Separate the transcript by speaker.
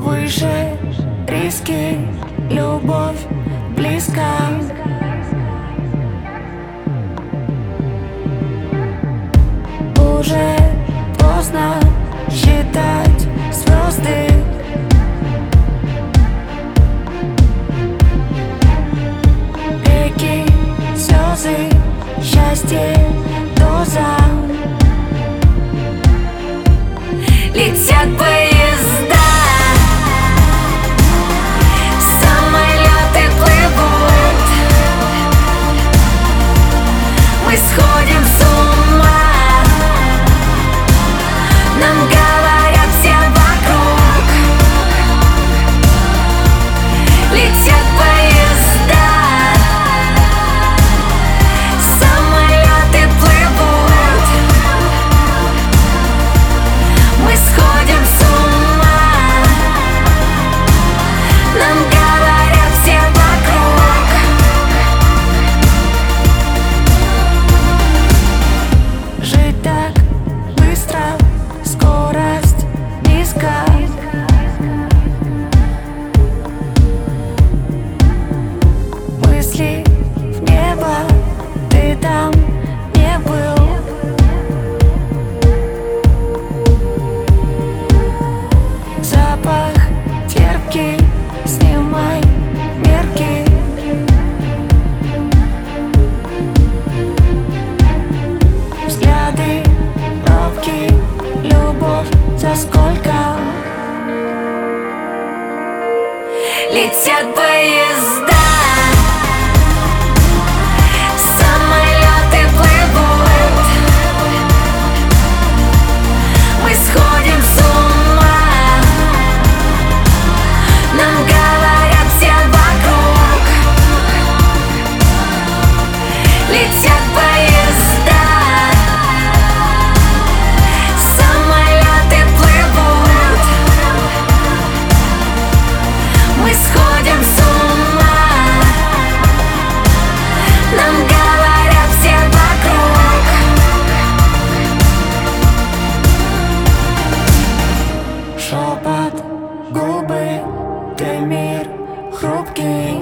Speaker 1: выше риски, любовь близка. Уже поздно считать звезды. Реки, слезы, счастье, доза. Летят поезда, самолеты плывут. Мы сходим с ума, нам говорят все вокруг. Летят поезда, самолеты плывут. Мы сходим с ума, нам говорят все вокруг. Жить так быстро, скорость низка. Мысли в небо, ты там не был. Запах терпкий, снимай мерки. Взгляды робкие, любовь за сколько? Летят поезда, самолеты плывут. Мы сходим с ума, нам говорят все вокруг. Летят поезда, самолеты плывут. Мы сходим с ума, нам говорят все вокруг. Шепот, губы, ты мир хрупкий.